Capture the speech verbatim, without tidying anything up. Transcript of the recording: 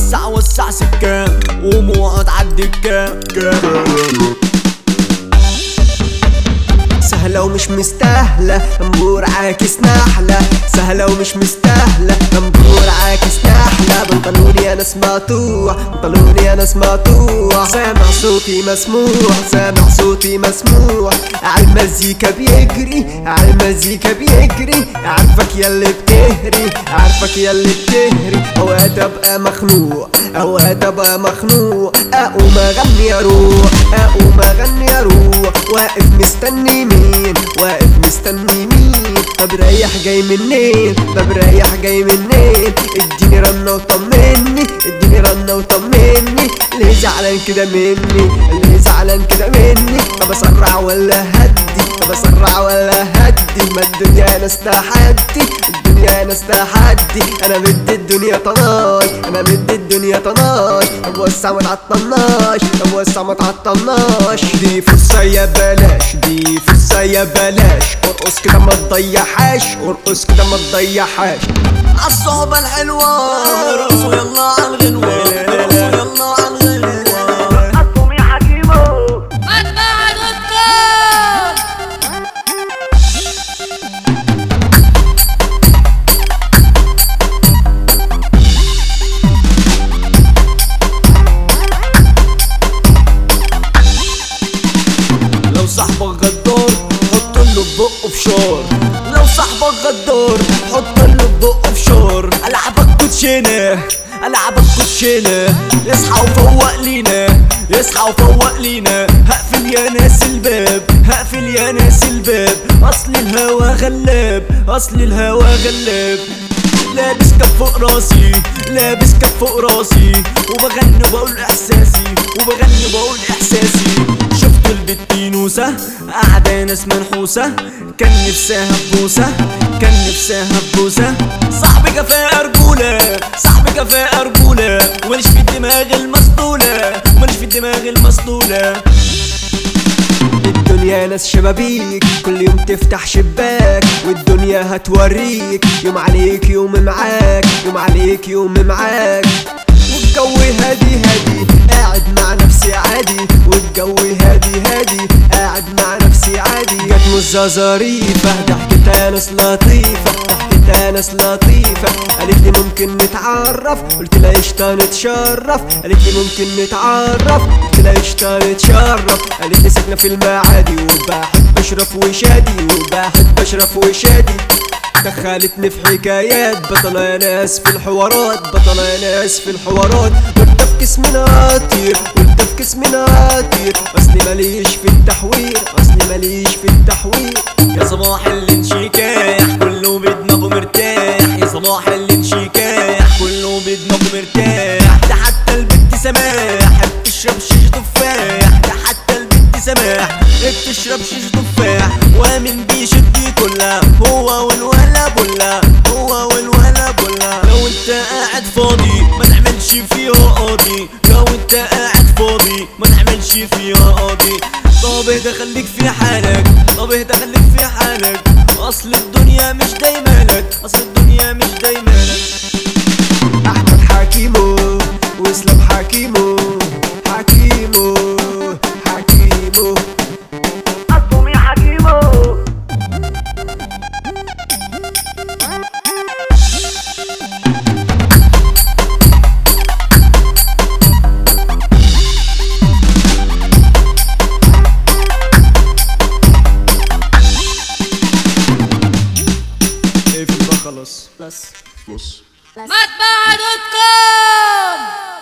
وسع وسع سكان قوم واقعد عدي الكام. سهلة ومش مستاهلة نبور عاكس نحلة، سهلة ومش مستاهلة نبور عاكس نحلة. بنطلوني انا سمعتوه، بنطلوني انا سمعتوه، سامع صوتي مسموع، سامع صوتي مسموع. عالمزيكا بيجري، عالمزيكا بيجري، عارفك ياللي بتهري، عارفك ياللي بتهري. اوقات ابقى مخنوق، اوقات ابقى مخنوق، اقوم اغني اروح، اقوم اغني اروح. واقف مستني مين، واقف مستني مين؟ طب رايح جاي منين، طب رايح جاي منين؟ اديني رنة وطمني، اديني رنة وطمني. ليه زعلان كده مني، ليه زعلان كده مني؟ طب اسرع ولا هدي، طب اسرع ولا هدي؟ ما الدنيا ناس تحدي، الدنيا ناس تحدي. انا بدي الدنيا طناش، انا بدي الدنيا طناش. طب وسع ما تعطلناش، طب وسع ما تعطلناش. دي فرصة يا بلاش، دي فرصة يا بلاش. ارقص كده ما تضيعهاش، ارقص كده ما تضيعهاش. عالصحبة الحلوة ارقصوا يلا عالغنوة، ارقصوا يلا عالغنوة. رقصهم يا حكيمو مدفع دكان. لو صاحبك غدار حط له ببقه فشار، لو صاحبك غدار حط له ببقه فشار. العبك كوتشينه، العبك كوتشينه. اصحى وفوق لينا، اصحى وفوق لينا. هقفل يا ناس الباب، هقفل يا ناس الباب. اصل الهوا غلاب، اصل الهوا غلاب. لابس كف فوق راسي، لابس كف فوق راسي. وبغني وبقول احساسي، وبغني وبقول احساسي. شفتوا البت نوسة قاعدة ناس منحوسة، كان نفسها ببوسة، كان نفسها ببوسة. صاحبي كفاءة رجولة، صاحبي كفاءة رجولة. وماليش في الدماغ المسطولة، وماليش في الدماغ المسطولة. الدنيا ناس شبابيك كل يوم تفتح شباك، والدنيا هتوريك يوم عليك يوم معاك، يوم عليك يوم معاك. والجو هادي هادي قاعد مع نفسي عادي، والجو هادي هادي قاعد مع نفسي عادي. جت مزة ظريفة ضحكتها ناس لطيفة، ضحكتها ناس لطيفة. قالت لي ممكن نتعرف، قلت لها قشطة نتشرف. قالت لي ممكن نتعرف، قلت لها قشطة نتشرف. قالت لي ساكنة في المعادي وبحب اشرف وشادي، وبحب اشرف وشادي. دخلتني في حكايات بطلة يا ناس في الحوارات، بطلة يا ناس في الحوارات. وانت في كسمنا طير، وانت في كسمنا طير. اصلي ماليش في التحوير، اصلي ماليش في التحوير. يا صباح الانشكاح كله بدماغه مرتاح، يا صباح الانشكاح كله بدماغه مرتاح. ده حتى البت سماح بتشرب شيش تفاح، ده حتى البت سماح بتشرب شيش تفاح. ومن بيشد كلها هو والولا بلا، هو والولا بلا. لو انت قاعد فاضي ما نعملش فيها قاضي، لو انت قاعد فاضي ما نعملش فيها قاضي. طب اهدى خليك في حالك، طب اهدى خليك في حالك. اصل الدنيا مش دايما لك، اصل الدنيا مش دايما لك. احمد حكيمو واسلام حكيمو، حكيمو حكيمو. قصهم يا حكيمو. اقفل بقى خلاص. بس بص مدفع دوت كوم.